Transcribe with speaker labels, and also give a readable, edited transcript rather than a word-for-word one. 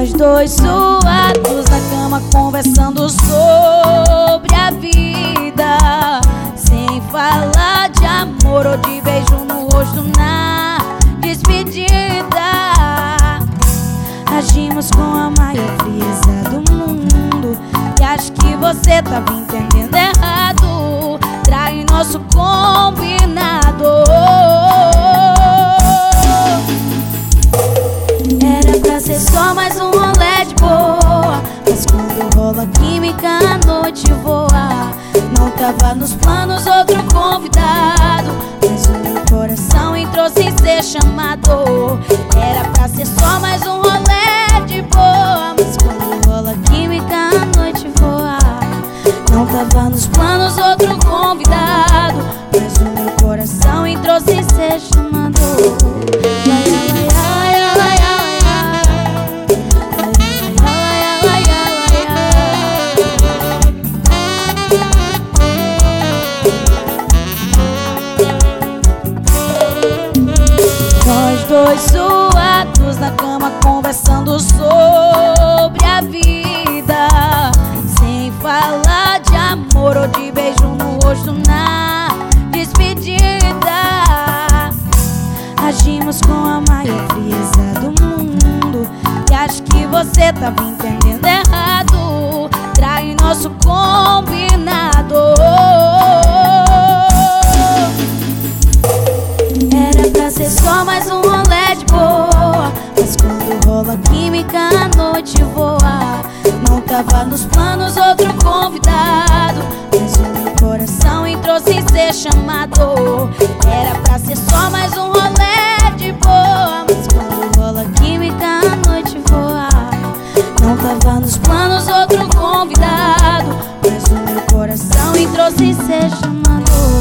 Speaker 1: Nós dois suados na cama conversando sobre a vida, sem falar de amor ou de beijo no rosto na despedida. Agimos com a maior frieza do mundo e acho que você tava entendendo errado. Trai nosso combinado. Era pra ser só mais um rolê de boa, mas quando rola química a noite voa. Não tava nos planos outro convidado, mas o meu coração entrou sem ser chamado. Era pra ser só mais um rolê de boa, mas quando rola química a noite voa. Não tava nos planos outro convidado, mas o meu coração entrou sem ser chamado. Nós dois suados na cama conversando sobre a vida, sem falar de amor ou de beijo no rosto na despedida. Agimos com a maior frieza do mundo e acho que você tava entendendo errado. Trai nosso combinado. Era pra ser só mais um rolê de boa, mas quando rola química a noite voa. Não tava nos planos outro convidado, mas o meu coração entrou sem ser chamado. Era pra ser só mais um rolê de boa, mas quando rola química a noite voa. Não tava nos planos outro convidado, mas o meu coração entrou sem ser chamado.